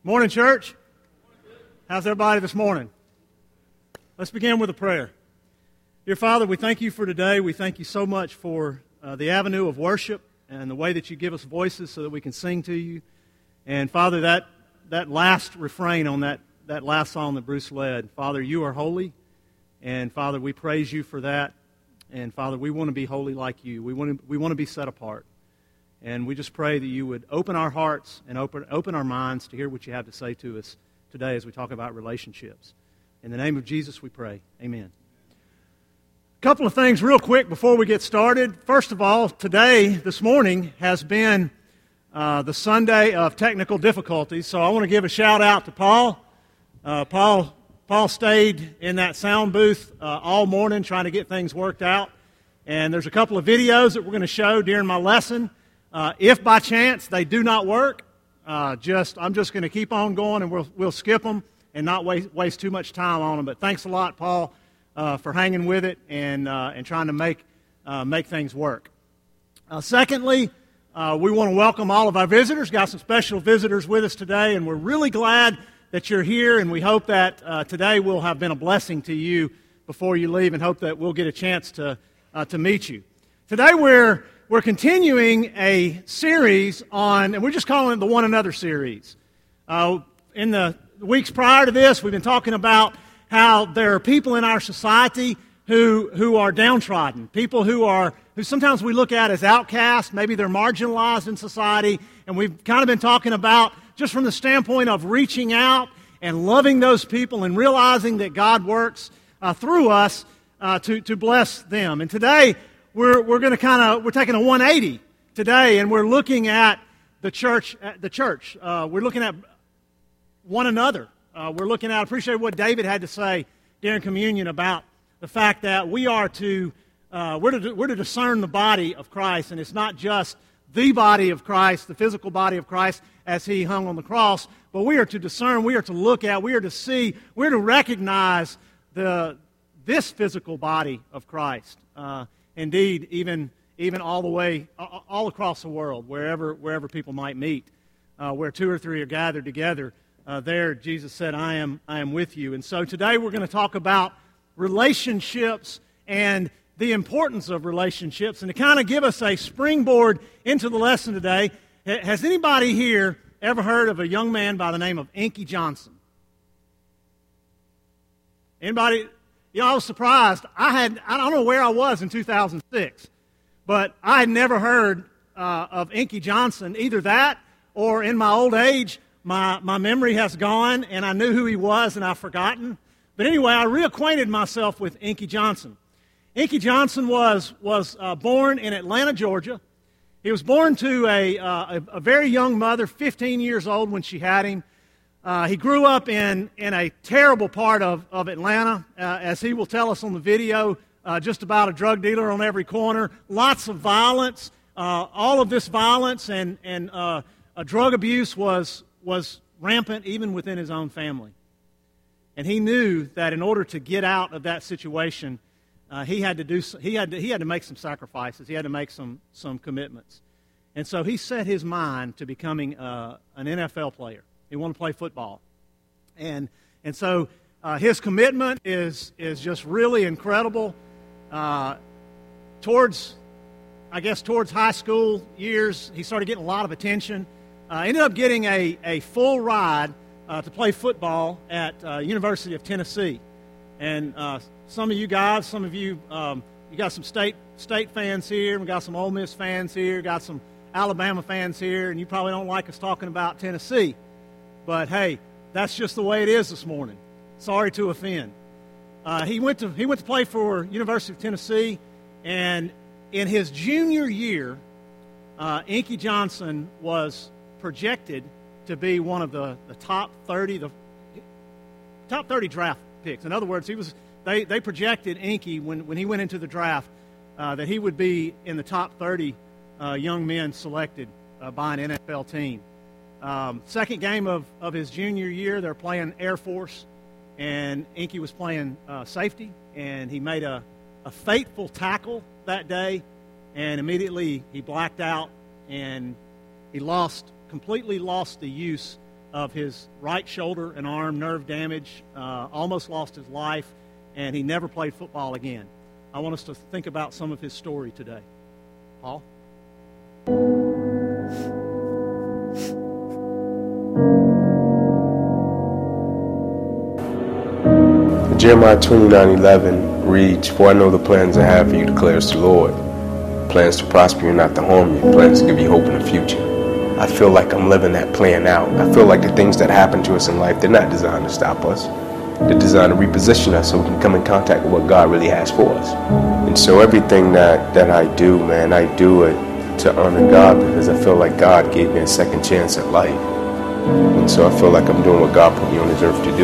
Morning, church. How's everybody this morning? Let's begin with a prayer. Dear Father, we thank you for today. We thank you so much for the avenue of worship and the way that you give us voices so that we can sing to you. And Father, that last refrain on that last song that Bruce led, Father, you are holy. And Father, we praise you for that. And Father, we want to be holy like you. We want to be set apart. And we just pray that you would open our hearts and open our minds to hear what you have to say to us today as we talk about relationships. In the name of Jesus we pray. Amen. A couple of things real quick before we get started. First of all, this morning, has been the Sunday of technical difficulties. So I want to give a shout out to Paul. Paul stayed in that sound booth all morning trying to get things worked out. And there's a couple of videos that we're going to show during my lesson. If by chance they do not work, I'm just going to keep on going and we'll skip them and not waste too much time on them. But thanks a lot, Paul, for hanging with it and trying to make things work. Secondly, we want to welcome all of our visitors. Got some special visitors with us today, and we're really glad that you're here. And we hope that today will have been a blessing to you before you leave, and hope that we'll get a chance to meet you. Today we're continuing a series on, and we're just calling it the One Another series. In the weeks prior to this, we've been talking about how there are people in our society who are downtrodden, people who sometimes we look at as outcasts, maybe they're marginalized in society, and we've kind of been talking about just from the standpoint of reaching out and loving those people and realizing that God works through us to bless them. And today, we're taking a 180 today, and we're looking at the church. We're looking at one another. We're looking at, I appreciate what David had to say during communion about the fact that we're to discern the body of Christ, and it's not just the body of Christ, the physical body of Christ as he hung on the cross, but we are to discern, we are to look at, we are to see, we're to recognize this physical body of Christ. Indeed, even all the way, all across the world, wherever people might meet, where two or three are gathered together, there Jesus said, I am with you. And so today we're going to talk about relationships and the importance of relationships. And to kind of give us a springboard into the lesson today, has anybody here ever heard of a young man by the name of Inky Johnson? Anybody? I was surprised. I don't know where I was in 2006, but I had never heard of Inky Johnson, either that or in my old age, my memory has gone and I knew who he was and I've forgotten. But anyway, I reacquainted myself with Inky Johnson. Inky Johnson was born in Atlanta, Georgia. He was born to a very young mother, 15 years old when she had him. He grew up in a terrible part of Atlanta, as he will tell us on the video, just about a drug dealer on every corner, lots of violence. All of this violence and drug abuse was rampant even within his own family. And he knew that in order to get out of that situation, he had to make some sacrifices. He had to make some commitments. And so he set his mind to becoming an NFL player. He wanted to play football. And so his commitment is just really incredible. Towards high school years, he started getting a lot of attention. Ended up getting a full ride to play football at University of Tennessee. And some of you, you got some state fans here. We got some Ole Miss fans here. Got some Alabama fans here. And you probably don't like us talking about Tennessee. But hey, that's just the way it is this morning. Sorry to offend. He went to play for University of Tennessee, and in his junior year, Inky Johnson was projected to be one of the top 30 draft picks. In other words, they projected Inky when he went into the draft that he would be in the top 30 young men selected by an NFL team. Second game of his junior year, they're playing Air Force, and Inky was playing safety, and he made a fateful tackle that day, and immediately he blacked out, and he completely lost the use of his right shoulder and arm nerve damage, almost lost his life, and he never played football again. I want us to think about some of his story today. Paul? Jeremiah 29:11 reads, "For I know the plans I have for you, declares the Lord. Plans to prosper you and not to harm you. Plans to give you hope in the future." I feel like I'm living that plan out. I feel like the things that happen to us in life, they're not designed to stop us. They're designed to reposition us so we can come in contact with what God really has for us. And so everything that I do, man, I do it to honor God because I feel like God gave me a second chance at life. And so I feel like I'm doing what God put me on this earth to do.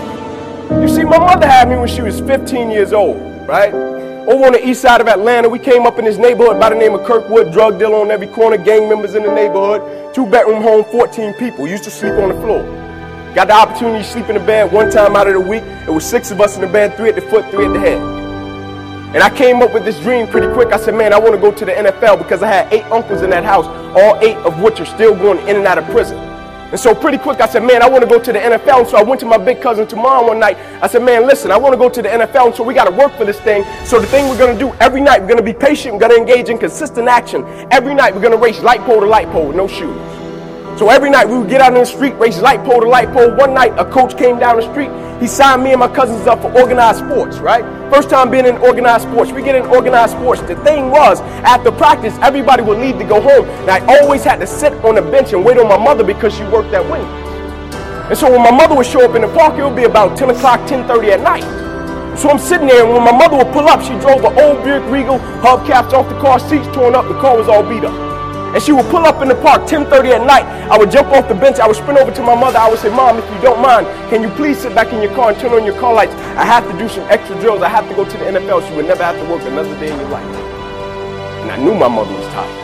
You see, my mother had me when she was 15 years old, right? Over on the east side of Atlanta, we came up in this neighborhood by the name of Kirkwood, drug dealer on every corner, gang members in the neighborhood, 2-bedroom home, 14 people, used to sleep on the floor. Got the opportunity to sleep in the bed one time out of the week. It was 6 of us in the bed, 3 at the foot, 3 at the head. And I came up with this dream pretty quick. I said, man, I want to go to the NFL because I had 8 uncles in that house, all 8 of which are still going in and out of prison. And so pretty quick, I said, man, I want to go to the NFL. And so I went to my big cousin tomorrow one night. I said, man, listen, I want to go to the NFL. And so we got to work for this thing. So the thing we're going to do every night, we're going to be patient. We're going to engage in consistent action. Every night, we're going to race light pole to light pole with no shoes. So every night we would get out in the street, race light pole to light pole. One night, a coach came down the street. He signed me and my cousins up for organized sports, right? First time being in organized sports. We get in organized sports. The thing was, after practice, everybody would leave to go home. And I always had to sit on the bench and wait on my mother because she worked at Wendy's. And so when my mother would show up in the park, it would be about 10 o'clock, 10:30 at night. So I'm sitting there, and when my mother would pull up, she drove an old Buick Regal, hubcaps off the car, seats torn up, the car was all beat up. And she would pull up in the park 10:30 at night. I would jump off the bench. I would sprint over to my mother. I would say, Mom, if you don't mind, can you please sit back in your car and turn on your car lights? I have to do some extra drills. I have to go to the NFL. She would never have to work another day in your life. And I knew my mother was tired.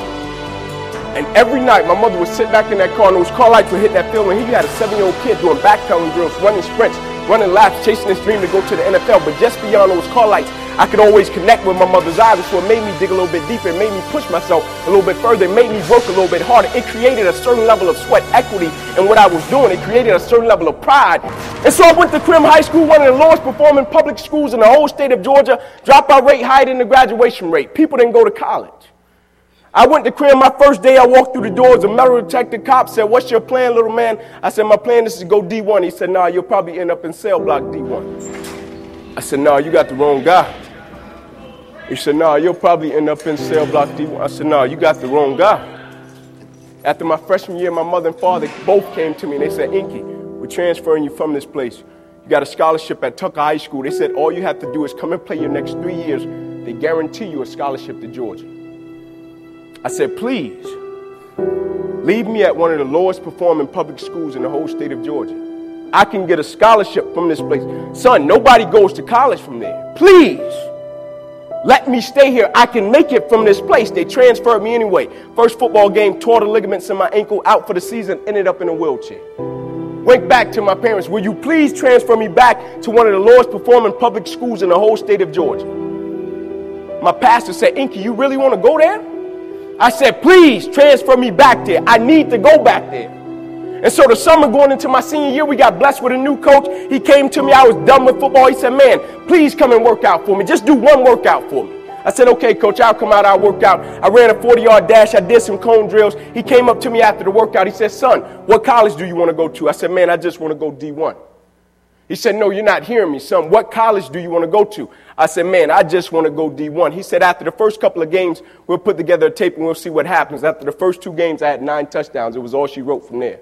And every night, my mother would sit back in that car, and those car lights would hit that field. And he had a 7-year-old kid doing backpedaling drills, running sprints, running laps, chasing his dream to go to the NFL. But just beyond those car lights, I could always connect with my mother's eyes. And so it made me dig a little bit deeper. It made me push myself a little bit further. It made me work a little bit harder. It created a certain level of sweat equity in what I was doing. It created a certain level of pride. And so I went to Crim High School, one of the lowest performing public schools in the whole state of Georgia. Dropout rate higher than the graduation rate. People didn't go to college. I went to Crim my first day. I walked through the doors. A metal detector cop said, "What's your plan, little man?" I said, "My plan is to go D1. He said, "Nah, you'll probably end up in cell block D1. I said, "Nah, you got the wrong guy." He said, "Nah, you'll probably end up in cell block D1. I said, "Nah, you got the wrong guy." After my freshman year, my mother and father both came to me and they said, "Inky, we're transferring you from this place. You got a scholarship at Tucker High School." They said, "All you have to do is come and play your next 3 years. They guarantee you a scholarship to Georgia." I said, "Please, leave me at one of the lowest performing public schools in the whole state of Georgia. I can get a scholarship from this place. Son, nobody goes to college from there. Please, let me stay here. I can make it from this place." They transferred me anyway. First football game, tore the ligaments in my ankle, out for the season, ended up in a wheelchair. Went back to my parents, "Will you please transfer me back to one of the lowest performing public schools in the whole state of Georgia?" My pastor said, "Inky, you really want to go there?" I said, "Please transfer me back there. I need to go back there." And so the summer going into my senior year, we got blessed with a new coach. He came to me. I was done with football. He said, "Man, please come and work out for me. Just do one workout for me." I said, "Okay, coach, I'll come out. I'll work out." I ran a 40-yard dash. I did some cone drills. He came up to me after the workout. He said, "Son, what college do you want to go to?" I said, "Man, I just want to go D1. He said, "No, you're not hearing me, son. What college do you want to go to?" I said, "Man, I just want to go D1. He said, "After the first couple of games, we'll put together a tape and we'll see what happens." After the first 2 games, I had 9 touchdowns. It was all she wrote from there.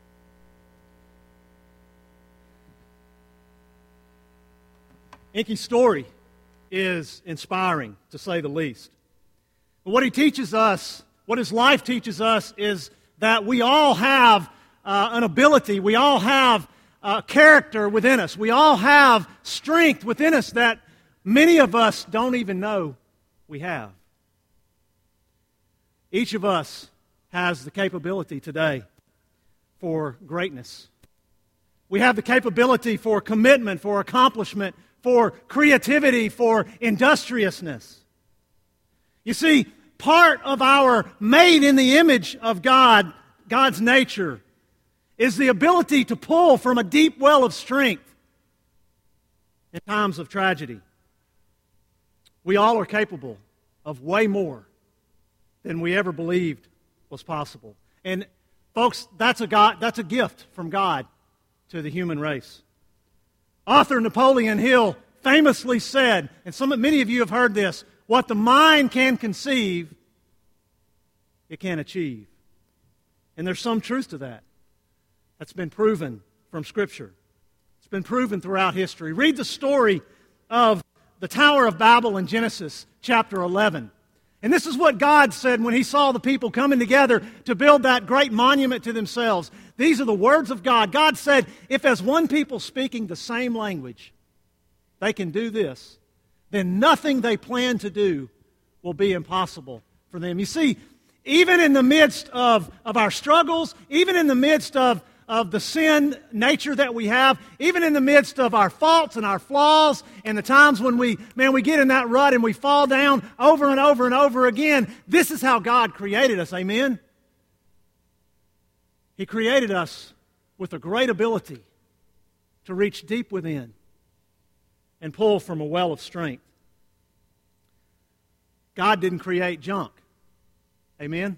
Inky's story is inspiring, to say the least. But what he teaches us, what his life teaches us, is that we all have an ability, we all have character within us, we all have strength within us that many of us don't even know we have. Each of us has the capability today for greatness. We have the capability for commitment, for accomplishment, for creativity, for industriousness. You see, part of our made in the image of God, God's nature, is the ability to pull from a deep well of strength in times of tragedy. We all are capable of way more than we ever believed was possible. And folks, that's a gift from God to the human race. Author Napoleon Hill famously said, and many of you have heard this, what the mind can conceive, it can achieve. And there's some truth to that. That's been proven from Scripture. It's been proven throughout history. Read the story of the Tower of Babel in Genesis chapter 11. And this is what God said when He saw the people coming together to build that great monument to themselves. These are the words of God. God said, if as one people speaking the same language, they can do this, then nothing they plan to do will be impossible for them. You see, even in the midst of our struggles, even in the midst of the sin nature that we have, even in the midst of our faults and our flaws and the times when we get in that rut and we fall down over and over and over again, this is how God created us, amen? He created us with a great ability to reach deep within and pull from a well of strength. God didn't create junk, amen?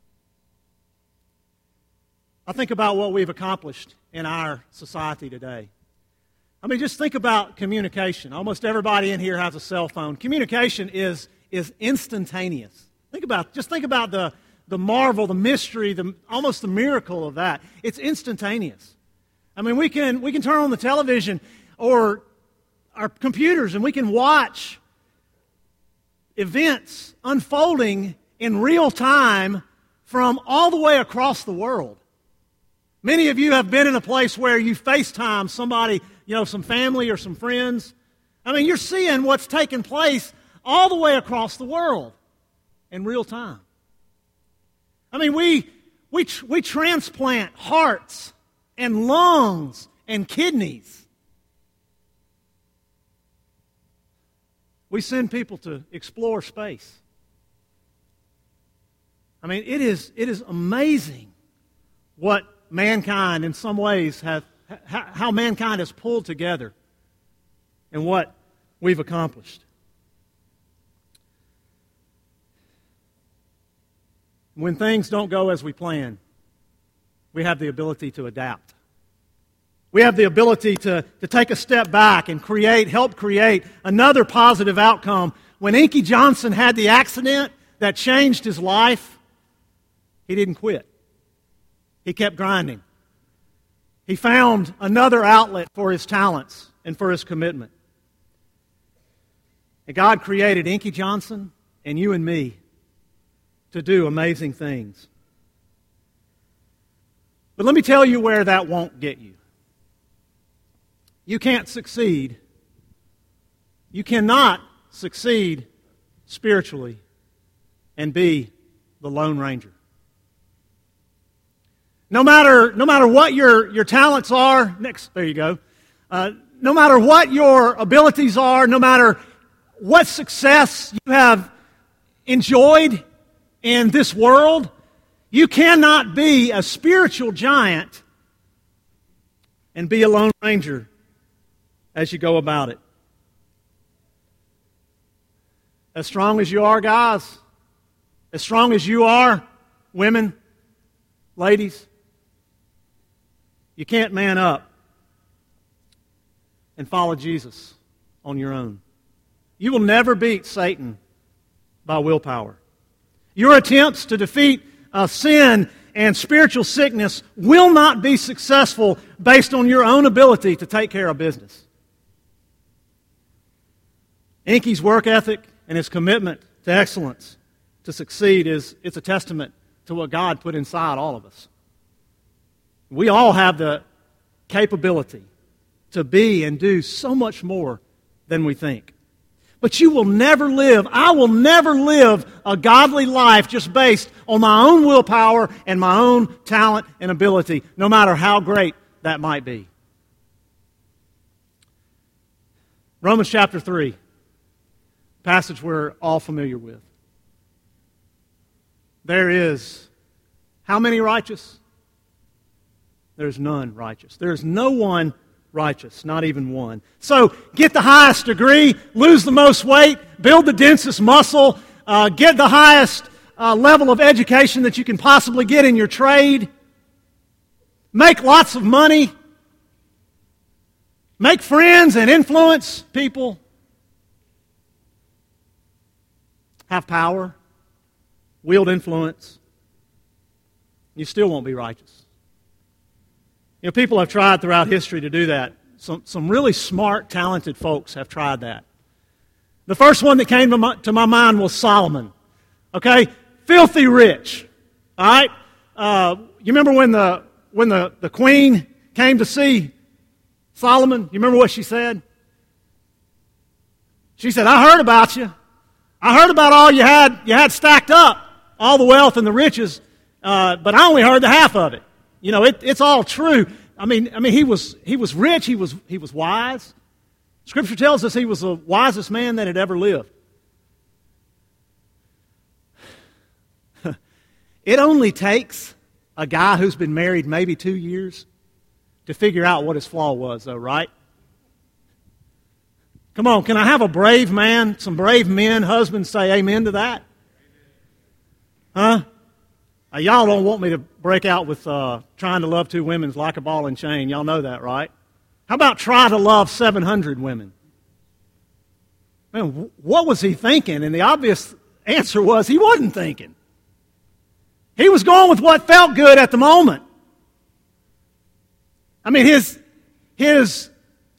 I think about what we've accomplished in our society today. I mean, just think about communication. Almost everybody in here has a cell phone. Communication is instantaneous. Think about the marvel, the mystery, almost the miracle of that. It's instantaneous. I mean, we can turn on the television or our computers and we can watch events unfolding in real time from all the way across the world. Many of you have been in a place where you FaceTime somebody, some family or some friends. I mean, you're seeing what's taking place all the way across the world in real time. I mean, we transplant hearts and lungs and kidneys. We send people to explore space. I mean, it is amazing what mankind, in some ways, how mankind has pulled together and what we've accomplished. When things don't go as we plan, we have the ability to adapt. We have the ability to take a step back and help create another positive outcome. When Inky Johnson had the accident that changed his life, he didn't quit. He kept grinding. He found another outlet for his talents and for his commitment. And God created Inky Johnson and you and me to do amazing things. But let me tell you where that won't get you. You can't succeed. You cannot succeed spiritually and be the Lone Ranger. No matter what your talents are, there you go. No matter what your abilities are, no matter what success you have enjoyed in this world, you cannot be a spiritual giant and be a Lone Ranger as you go about it. As strong as you are, guys, as strong as you are, women, ladies, you can't man up and follow Jesus on your own. You will never beat Satan by willpower. Your attempts to defeat sin and spiritual sickness will not be successful based on your own ability to take care of business. Inky's work ethic and his commitment to excellence, to succeed, it's a testament to what God put inside all of us. We all have the capability to be and do so much more than we think. But you will never live, I will never live a godly life just based on my own willpower and my own talent and ability, no matter how great that might be. Romans chapter 3, passage we're all familiar with. There is how many righteous? There's none righteous. There's no one righteous, not even one. So get the highest degree, lose the most weight, build the densest muscle, get the highest level of education that you can possibly get in your trade, make lots of money, make friends and influence people, have power, wield influence. You still won't be righteous. You know, people have tried throughout history to do that. Some really smart, talented folks have tried that. The first one that came to my mind was Solomon. Okay? Filthy rich. All right? You remember when the queen came to see Solomon? You remember what she said? She said, I heard about you. I heard about all you had stacked up, all the wealth and the riches, but I only heard the half of it. You know, it's all true. I mean, he was rich. He was wise. Scripture tells us he was the wisest man that had ever lived. It only takes a guy who's been married maybe 2 years to figure out what his flaw was, though, right? Come on, can I have a brave man, some brave men, husbands say amen to that? Huh? Y'all don't want me to break out with trying to love 2 women's like a ball and chain. Y'all know that, right? How about try to love 700 women? Man, what was he thinking? And the obvious answer was he wasn't thinking. He was going with what felt good at the moment. I mean, his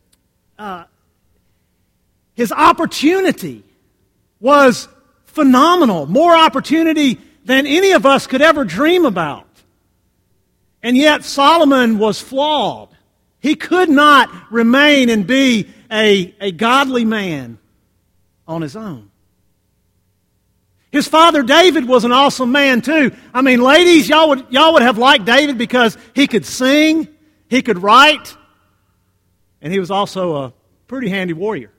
opportunity was phenomenal. More opportunity than any of us could ever dream about. And yet Solomon was flawed. He could not remain and be a godly man on his own. His father David was an awesome man too. I mean, ladies, y'all would have liked David because he could sing, he could write, and he was also a pretty handy warrior.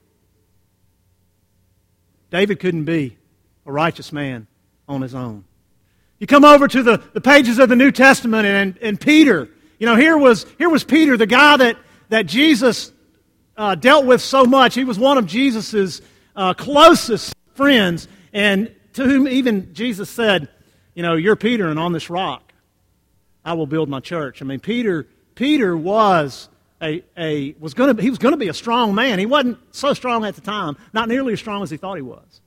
David couldn't be a righteous man on his own. You come over to the pages of the New Testament and Peter. You know, here was Peter, the guy that Jesus dealt with so much. He was one of Jesus' closest friends, and to whom even Jesus said, you know, you're Peter, and on this rock I will build my church. I mean, Peter was he was going to be a strong man. He wasn't so strong at the time, not nearly as strong as he thought he was.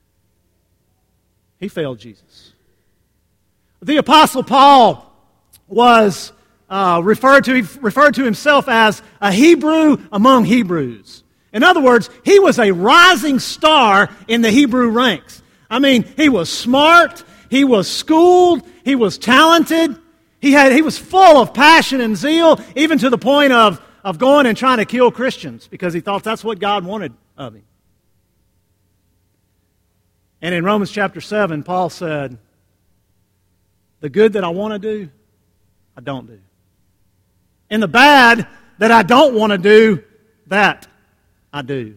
He failed Jesus. The Apostle Paul was referred to himself as a Hebrew among Hebrews. In other words, he was a rising star in the Hebrew ranks. I mean, he was smart, he was schooled, he was talented, he was full of passion and zeal, even to the point of going and trying to kill Christians because he thought that's what God wanted of him. And in Romans chapter 7, Paul said, the good that I want to do, I don't do. And the bad that I don't want to do, that I do.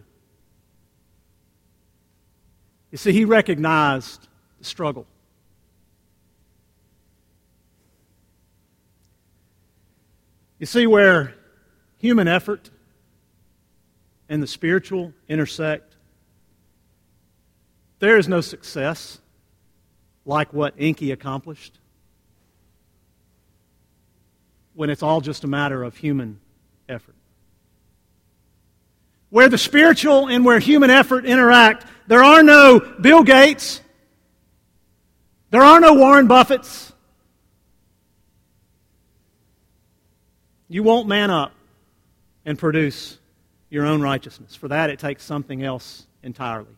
You see, he recognized the struggle. You see where human effort and the spiritual intersect? There is no success like what Enki accomplished when it's all just a matter of human effort. Where the spiritual and where human effort interact, there are no Bill Gates, there are no Warren Buffetts. You won't man up and produce your own righteousness. For that, it takes something else entirely.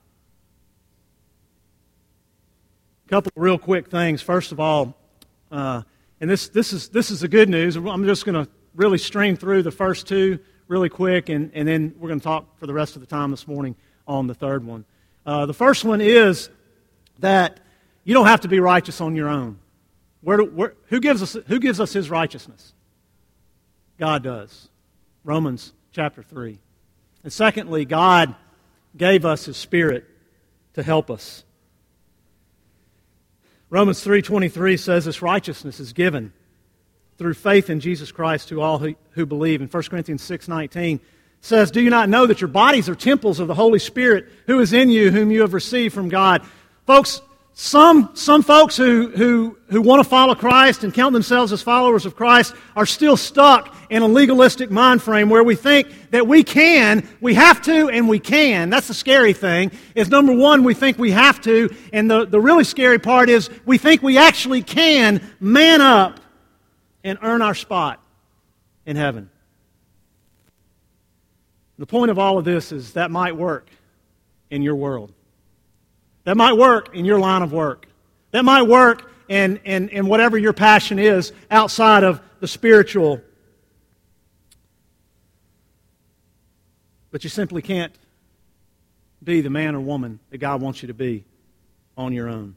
A couple of real quick things. First of all, and this is the good news. I'm just going to really stream through the first 2 really quick, and then we're going to talk for the rest of the time this morning on the third one. The first one is that you don't have to be righteous on your own. Who gives us His righteousness? God does. Romans chapter 3. And secondly, God gave us His Spirit to help us. Romans 3:23 says this righteousness is given through faith in Jesus Christ to all who believe. In 1 Corinthians 6:19 says, "Do you not know that your bodies are temples of the Holy Spirit who is in you, whom you have received from God?" Folks, some folks who want to follow Christ and count themselves as followers of Christ are still stuck in a legalistic mind frame where we think that we have to, and we can. That's the scary thing, is number one, we think we have to, and the really scary part is we think we actually can man up and earn our spot in heaven. The point of all of this is that might work in your world. That might work in your line of work. That might work in whatever your passion is outside of the spiritual. But you simply can't be the man or woman that God wants you to be on your own.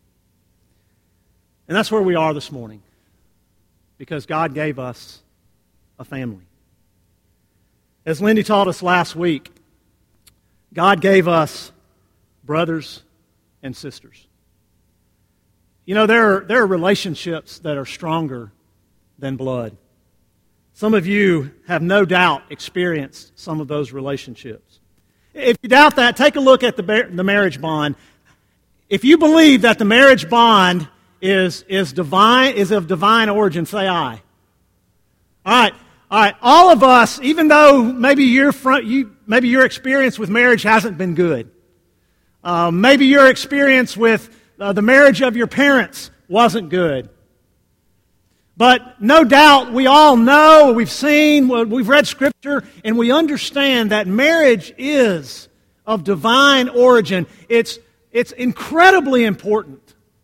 And that's where we are this morning, because God gave us a family. As Lindy taught us last week, God gave us brothers and sisters. You know, there are relationships that are stronger than blood. Some of you have no doubt experienced some of those relationships. If you doubt that, take a look at the marriage bond. If you believe that the marriage bond is of divine origin, say aye. All right. All of us, even though maybe your experience with marriage hasn't been good. Maybe your experience with the marriage of your parents wasn't good. But no doubt we all know, we've seen, we've read Scripture, and we understand that marriage is of divine origin. It's incredibly important.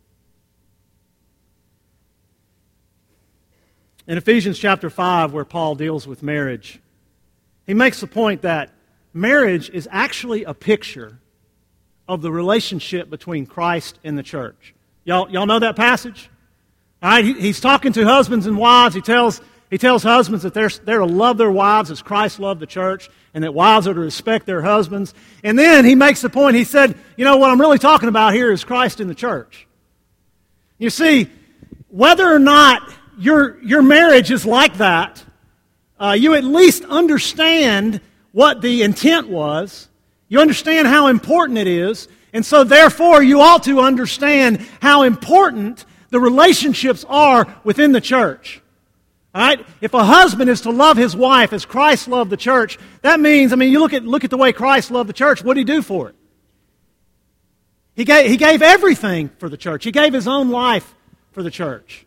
In Ephesians chapter 5, where Paul deals with marriage, he makes the point that marriage is actually a picture of the relationship between Christ and the church. Y'all know that passage? All right, he's talking to husbands and wives. He tells husbands that they're to love their wives as Christ loved the church, and that wives are to respect their husbands. And then he makes the point, he said, you know, what I'm really talking about here is Christ in the church. You see, whether or not your marriage is like that, you at least understand what the intent was. You understand how important it is, and so therefore you ought to understand how important the relationships are within the church. All right? If a husband is to love his wife as Christ loved the church, that means, you look at the way Christ loved the church. What did he do for it? He gave everything for the church. He gave his own life for the church.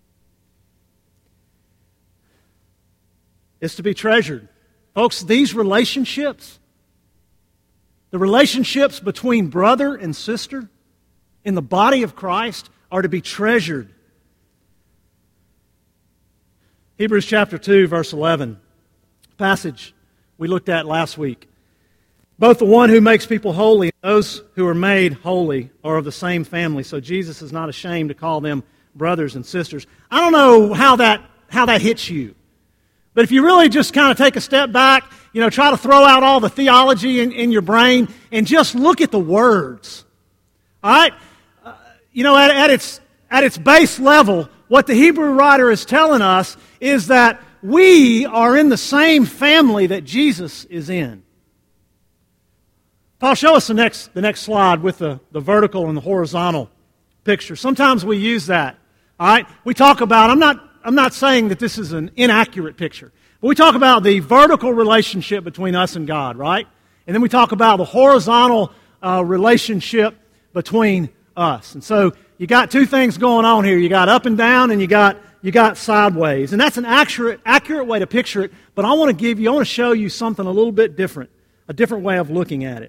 It's to be treasured. Folks, these relationships, the relationships between brother and sister in the body of Christ, are to be treasured. Hebrews chapter 2, verse 11, passage we looked at last week. Both the one who makes people holy and those who are made holy are of the same family, so Jesus is not ashamed to call them brothers and sisters. I don't know how that hits you. But if you really just kind of take a step back, try to throw out all the theology in your brain and just look at the words. All right? At its base level, what the Hebrew writer is telling us is that we are in the same family that Jesus is in. Paul, show us the next slide with the vertical and the horizontal picture. Sometimes we use that. All right? We talk about, I'm not saying that this is an inaccurate picture, but we talk about the vertical relationship between us and God, right? And then we talk about the horizontal relationship between us. And so you got two things going on here. You got up and down, and you got sideways. And that's an accurate way to picture it, but I want to show you something a little bit different, a different way of looking at it.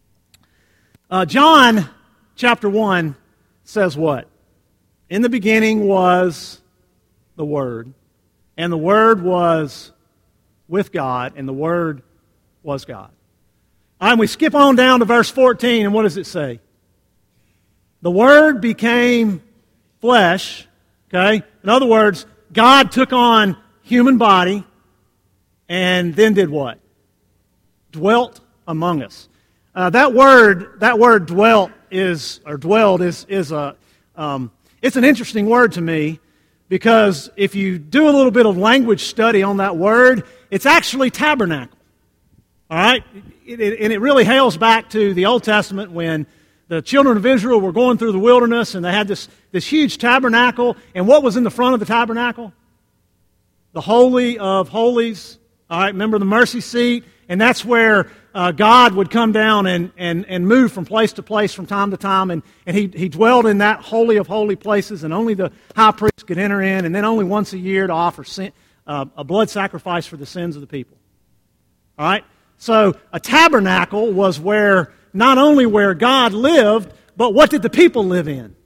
John chapter 1 says what? In the beginning was the Word, and the Word was with God, and the Word was God. All right, we skip on down to verse 14, and what does it say? The Word became flesh, okay? In other words, God took on human body, and then did what? Dwelt among us. That word dwelt is, or dwelled is it's an interesting word to me, because if you do a little bit of language study on that word, it's actually tabernacle. All right? And it really hails back to the Old Testament when the children of Israel were going through the wilderness and they had this huge tabernacle. And what was in the front of the tabernacle? The Holy of Holies. All right, remember the mercy seat? And that's where God would come down and move from place to place from time to time. And he dwelled in that Holy of Holy places, and only the high priest could enter in, and then only once a year to offer a blood sacrifice for the sins of the people. All right? So a tabernacle was where not only where God lived, but what did the people live in?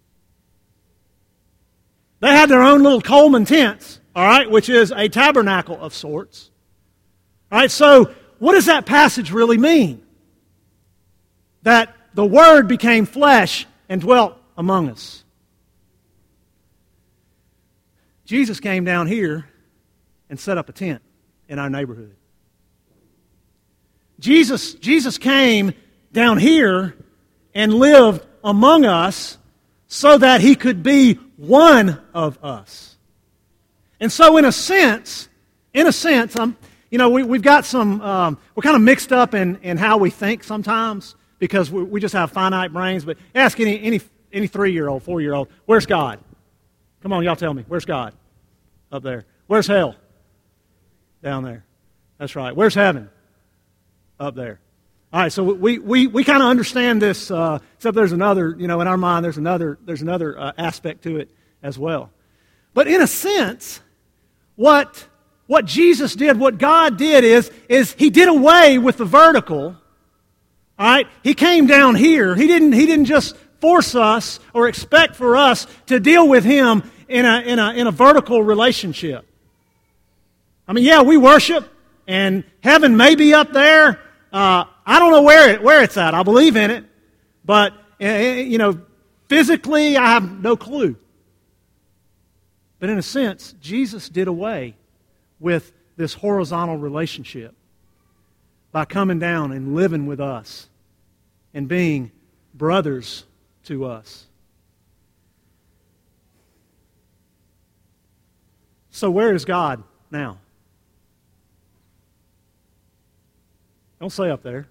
They had their own little Coleman tents, all right, which is a tabernacle of sorts. All right, so what does that passage really mean? That the Word became flesh and dwelt among us. Jesus came down here and set up a tent in our neighborhood. Jesus came down here and lived among us so that He could be one of us. And so in a sense, we've got some, we're kind of mixed up in how we think sometimes because we just have finite brains. But ask any 3-year-old, 4-year-old, where's God? Come on, y'all tell me. Where's God? Up there. Where's hell? Down there. That's right. Where's heaven? Up there. All right, so we kind of understand this, except there's another, in our mind, there's another aspect to it as well. But in a sense, what Jesus did, what God did is He did away with the vertical. All right, He came down here. He didn't just force us or expect for us to deal with Him in a vertical relationship. I mean, yeah, we worship, and heaven may be up there. I don't know where it's at. I believe in it, but physically, I have no clue. But in a sense, Jesus did away with this horizontal relationship by coming down and living with us and being brothers to us. So where is God now? Don't say up there.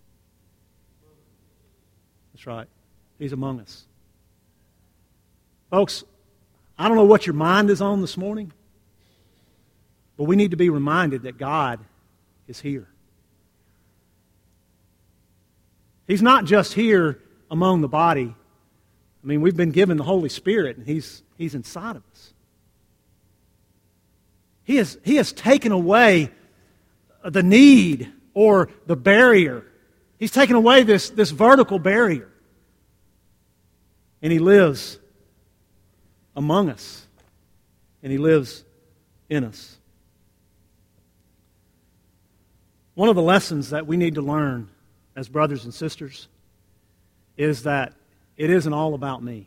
That's right. He's among us. Folks, I don't know what your mind is on this morning, but we need to be reminded that God is here. He's not just here among the body. I mean, we've been given the Holy Spirit, and He's inside of us. He has taken away the need or the barrier. He's taken away this vertical barrier. And He lives among us. And He lives in us. One of the lessons that we need to learn as brothers and sisters is that it isn't all about me.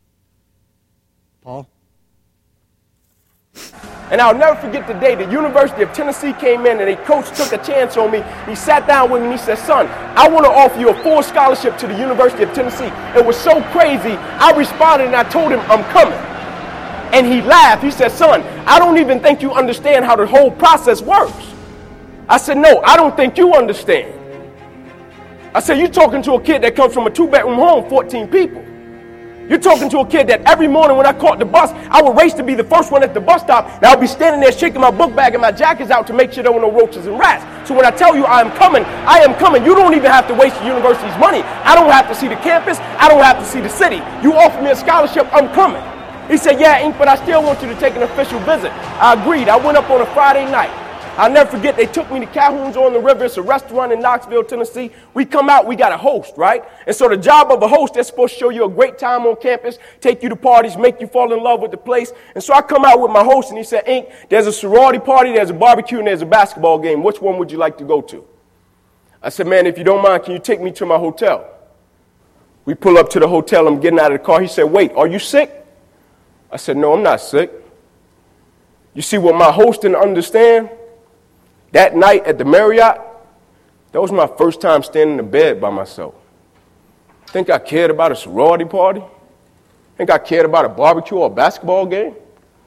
Paul? And I'll never forget the day the University of Tennessee came in and a coach took a chance on me. He sat down with me and he said, son, I want to offer you a full scholarship to the University of Tennessee. It was so crazy, I responded and I told him, I'm coming. And he laughed. He said, son, I don't even think you understand how the whole process works. I said, no, I don't think you understand. I said, you're talking to a kid that comes from a 2-bedroom home, 14 people. You're talking to a kid that every morning when I caught the bus, I would race to be the first one at the bus stop, and I would be standing there shaking my book bag and my jackets out to make sure there were no roaches and rats. So when I tell you I am coming, I am coming. You don't even have to waste the university's money. I don't have to see the campus. I don't have to see the city. You offer me a scholarship, I'm coming. He said, yeah, Ink, but I still want you to take an official visit. I agreed. I went up on a Friday night. I'll never forget, they took me to Calhoun's on the River. It's a restaurant in Knoxville, Tennessee. We come out, we got a host, right? And so the job of a host, they're supposed to show you a great time on campus, take you to parties, make you fall in love with the place. And so I come out with my host, and he said, Ink, there's a sorority party, there's a barbecue, and there's a basketball game. Which one would you like to go to? I said, man, if you don't mind, can you take me to my hotel? We pull up to the hotel. I'm getting out of the car. He said, wait, are you sick? I said, no, I'm not sick. You see what my host didn't understand? That night at the Marriott, that was my first time standing in bed by myself. Think I cared about a sorority party? Think I cared about a barbecue or a basketball game?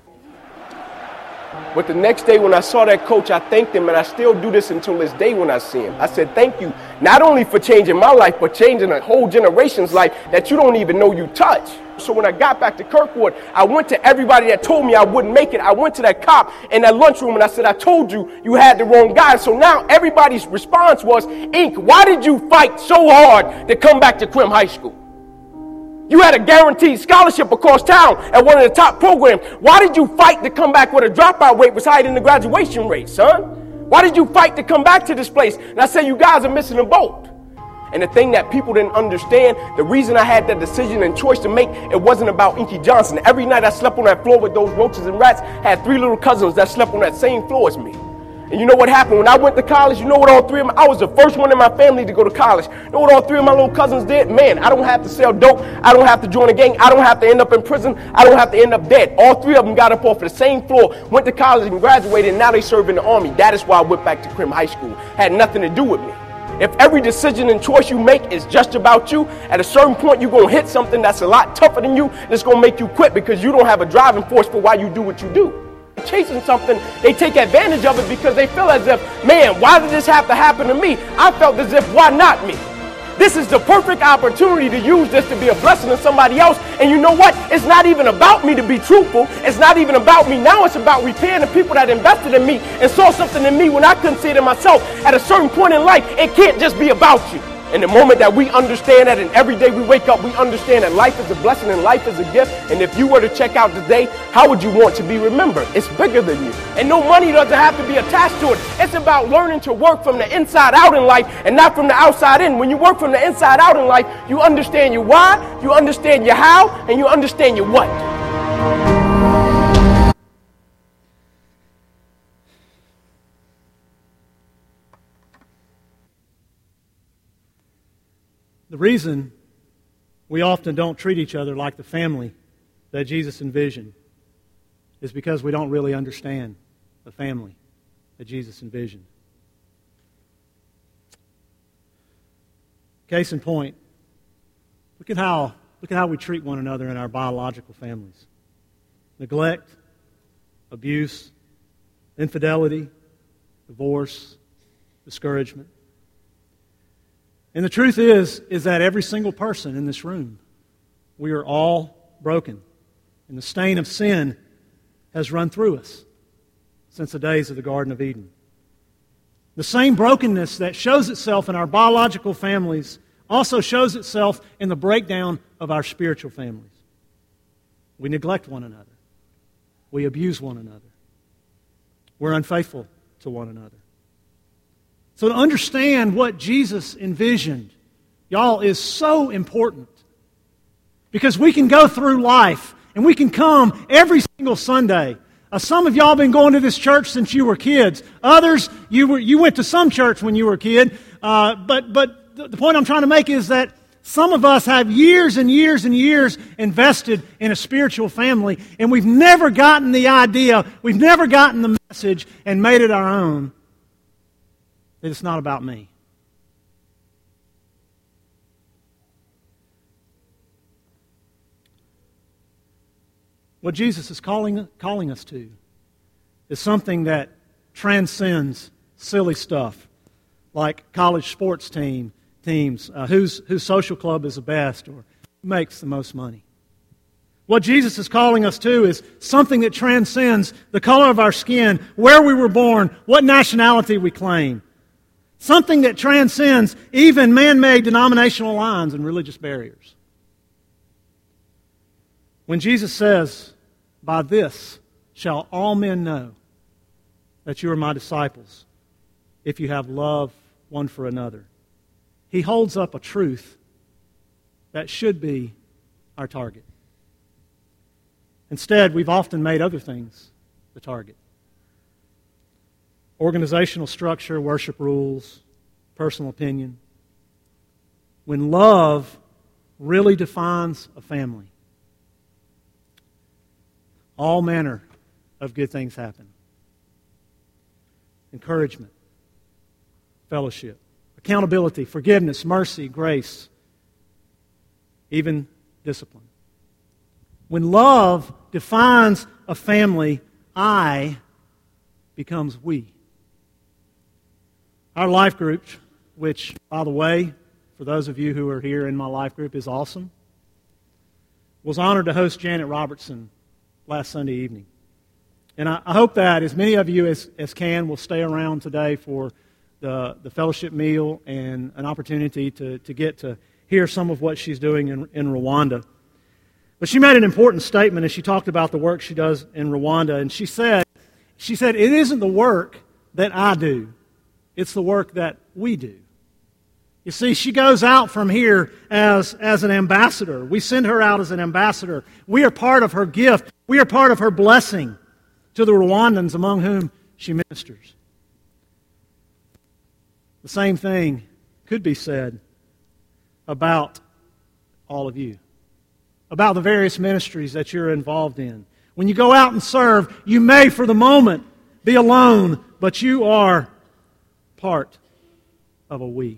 But the next day when I saw that coach, I thanked him, and I still do this until this day when I see him. I said, thank you, not only for changing my life, but changing a whole generation's life that you don't even know you touch. So when I got back to Kirkwood, I went to everybody that told me I wouldn't make it. I went to that cop in that lunchroom, and I said, I told you, you had the wrong guy. So now everybody's response was, Ink, why did you fight so hard to come back to Crim High School? You had a guaranteed scholarship across town at one of the top programs. Why did you fight to come back where the dropout rate was higher than the graduation rate, son? Why did you fight to come back to this place? And I said, you guys are missing a boat. And the thing that people didn't understand, the reason I had that decision and choice to make, it wasn't about Inky Johnson. Every night I slept on that floor with those roaches and rats. I had 3 little cousins that slept on that same floor as me. And you know what happened? When I went to college, you know what all 3 of them, I was the first one in my family to go to college. You know what all 3 of my little cousins did? Man, I don't have to sell dope. I don't have to join a gang. I don't have to end up in prison. I don't have to end up dead. All 3 of them got up off of the same floor, went to college and graduated, and now they serve in the Army. That is why I went back to Crim High School. Had nothing to do with me. If every decision and choice you make is just about you, at a certain point you're going to hit something that's a lot tougher than you, and it's going to make you quit because you don't have a driving force for why you do what you do. Chasing something, they take advantage of it because they feel as if, man, why did this have to happen to me? I felt as if, why not me? This is the perfect opportunity to use this to be a blessing to somebody else. And you know what? It's not even about me to be truthful. It's not even about me now. It's about repaying the people that invested in me and saw something in me when I couldn't see it in myself. At a certain point in life, it can't just be about you. And the moment that we understand that, and every day we wake up, we understand that life is a blessing and life is a gift. And if you were to check out today, how would you want to be remembered? It's bigger than you. And no money doesn't have to be attached to it. It's about learning to work from the inside out in life and not from the outside in. When you work from the inside out in life, you understand your why, you understand your how, and you understand your what. The reason we often don't treat each other like the family that Jesus envisioned is because we don't really understand the family that Jesus envisioned. Case in point, look at how we treat one another in our biological families. Neglect, abuse, infidelity, divorce, discouragement. And the truth is that every single person in this room, we are all broken. And the stain of sin has run through us since the days of the Garden of Eden. The same brokenness that shows itself in our biological families also shows itself in the breakdown of our spiritual families. We neglect one another. We abuse one another. We're unfaithful to one another. So to understand what Jesus envisioned, y'all, is so important. Because we can go through life and we can come every single Sunday. Some of y'all have been going to this church since you were kids. Others, you went to some church when you were a kid. But the point I'm trying to make is that some of us have years and years and years invested in a spiritual family, and we've never gotten the idea, we've never gotten the message and made it our own. It's not about me. What Jesus is calling us to is something that transcends silly stuff like college sports teams, whose social club is the best or who makes the most money. What Jesus is calling us to is something that transcends the color of our skin, where we were born, what nationality we claim. Something that transcends even man-made denominational lines and religious barriers. When Jesus says, "By this shall all men know that you are my disciples, if you have love one for another," He holds up a truth that should be our target. Instead, we've often made other things the target. Organizational structure, worship rules, personal opinion. When love really defines a family, all manner of good things happen. Encouragement, fellowship, accountability, forgiveness, mercy, grace, even discipline. When love defines a family, I becomes we. Our life group, which, by the way, for those of you who are here in my life group, is awesome, was honored to host Janet Robertson last Sunday evening. And I hope that as many of you as can will stay around today for the fellowship meal and an opportunity to get to hear some of what she's doing in Rwanda. But she made an important statement as she talked about the work she does in Rwanda. And she said, it isn't the work that I do, it's the work that we do. You see, she goes out from here as an ambassador. We send her out as an ambassador. We are part of her gift. We are part of her blessing to the Rwandans among whom she ministers. The same thing could be said about all of you, about the various ministries that you're involved in. When you go out and serve, you may for the moment be alone, but you are part of a we.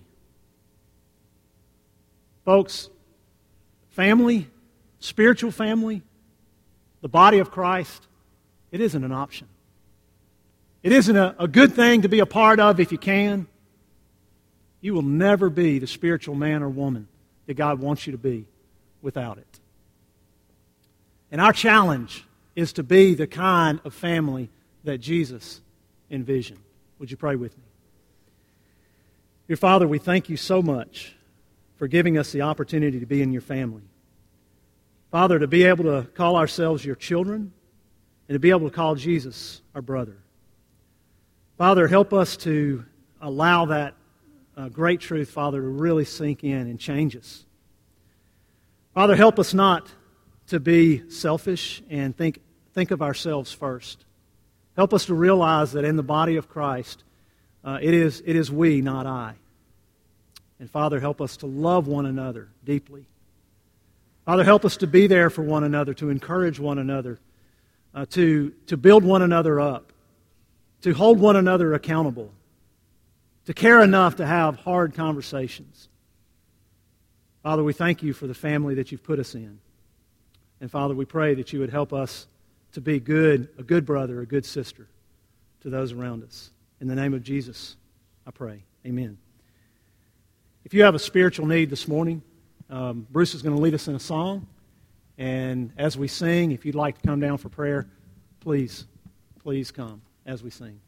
Folks, family, spiritual family, the body of Christ, it isn't an option. It isn't a good thing to be a part of if you can. You will never be the spiritual man or woman that God wants you to be without it. And our challenge is to be the kind of family that Jesus envisioned. Would you pray with me? Dear Father, we thank you so much for giving us the opportunity to be in your family. Father, to be able to call ourselves your children and to be able to call Jesus our brother. Father, help us to allow that great truth, Father, to really sink in and change us. Father, help us not to be selfish and think of ourselves first. Help us to realize that in the body of Christ, it is we, not I. And Father, help us to love one another deeply. Father, help us to be there for one another, to encourage one another, to build one another up, to hold one another accountable, to care enough to have hard conversations. Father, we thank you for the family that you've put us in. And Father, we pray that you would help us to be a good brother, a good sister to those around us. In the name of Jesus, I pray. Amen. If you have a spiritual need this morning, Bruce is going to lead us in a song. And as we sing, if you'd like to come down for prayer, please come as we sing.